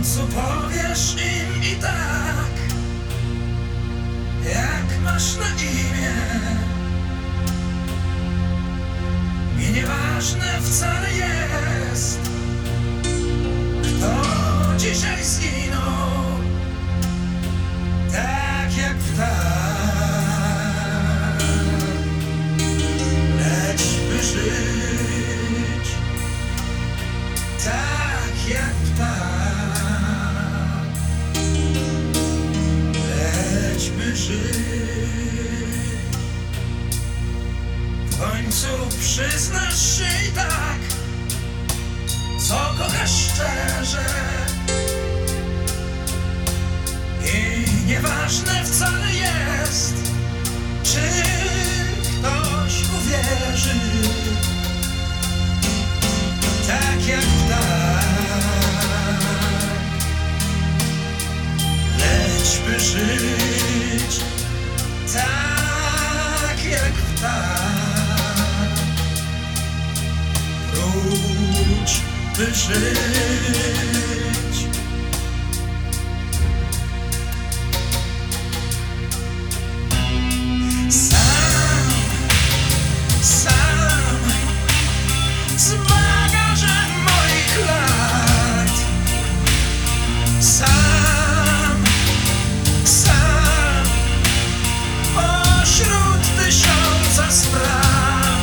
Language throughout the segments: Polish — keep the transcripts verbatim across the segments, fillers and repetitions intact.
końcu powiesz im i tak, jak masz na imię. I nieważne wcale jest, kto dzisiaj zginął, tak jak ptak, lecz by żyć, tak jak ptak, lecz by żyć. W końcu przyznasz się i tak, co kochasz szczerze. I nieważne wcale jest, czy ktoś uwierzy, tak jak ptak, lecz by żyć, tak jak ptak, wróć, by żyć. Sam, sam, z bagażem moich lat. Sam, sam, pośród tysiąca spraw.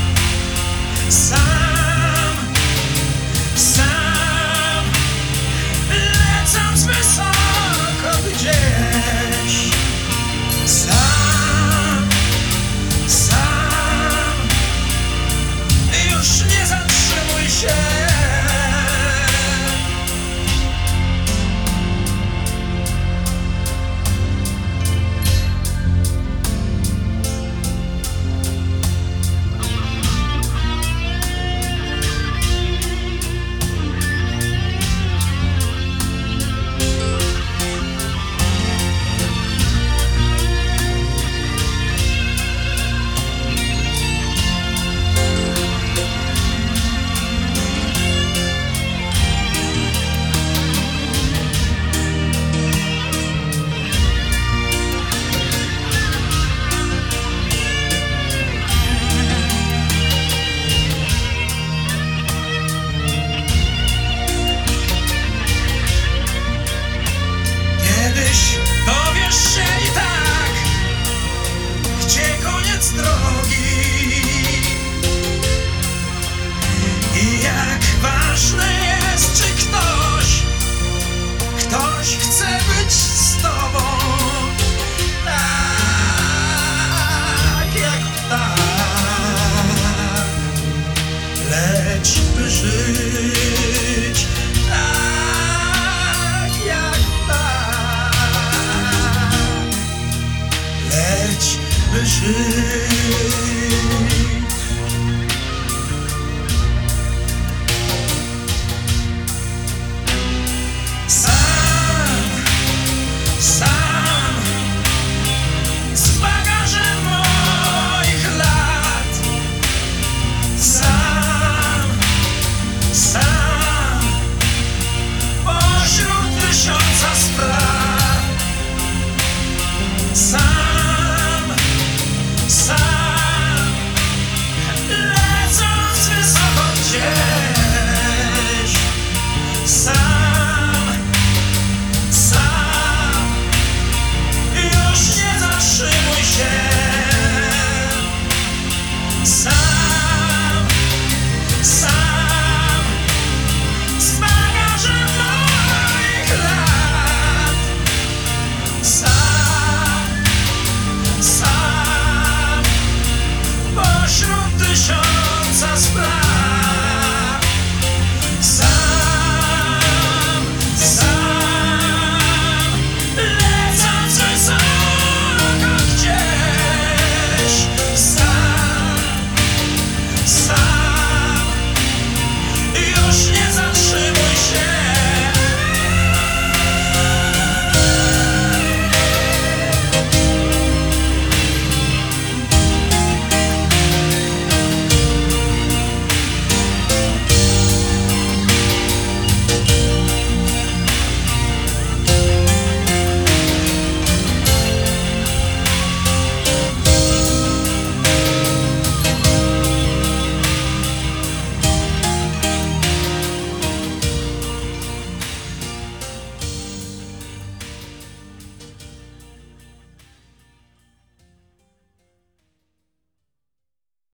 Sam, sam, lecąc wysoko gdzieś. Sam, sam, już nie zatrzymuj się. Kiedyś dowiesz się i tak, gdzie koniec drogi i jak ważne jest, czy ktoś, ktoś chce być z tobą, tak jak ptak, lecz by żyć, tak jak ptak, lecz by żyć. Sam, sam, z bagażem moich lat. Sam, sam, pośród tysiąca spraw. Sam,